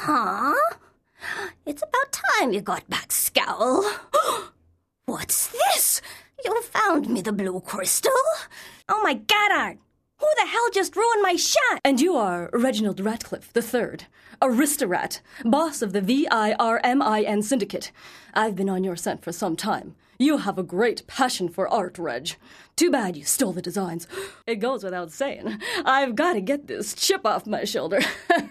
Huh? It's about time you got back, Scowl. What's this? You found me the blue crystal? Oh my God, Art! Who the hell just ruined my shot? And you are Reginald Ratcliffe III, Aristorat, boss of the VIRMIN Syndicate. I've been on your scent for some time. You have a great passion for art, Reg. Too bad you stole the designs. It goes without saying. I've got to get this chip off my shoulder.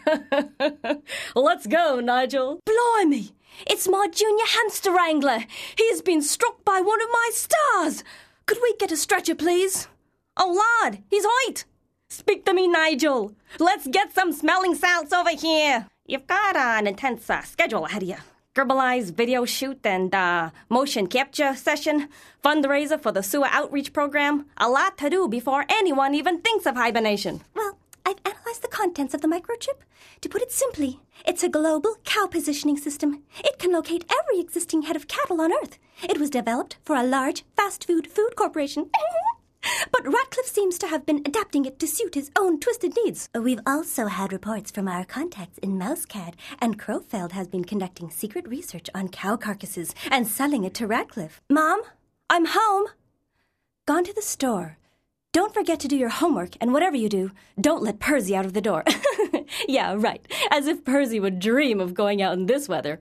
Let's go, Nigel. Blimey! It's my junior hamster wrangler. He's been struck by one of my stars. Could we get a stretcher, please? Oh, Lord, he's hoit. Speak to me, Nigel. Let's get some smelling salts over here. You've got an intense schedule ahead of you. Gerbalized video shoot and motion capture session, fundraiser for the sewer outreach program. A lot to do before anyone even thinks of hibernation. Well, I've analyzed the contents of the microchip. To put it simply, it's a global cow positioning system. It can locate every existing head of cattle on Earth. It was developed for a large fast food corporation. But Ratcliffe seems to have been adapting it to suit his own twisted needs. We've also had reports from our contacts in Mousecad, and Crowfeld has been conducting secret research on cow carcasses and selling it to Ratcliffe. Mom, I'm home. Gone to the store. Don't forget to do your homework, and whatever you do, don't let Percy out of the door. Yeah, right. As if Percy would dream of going out in this weather.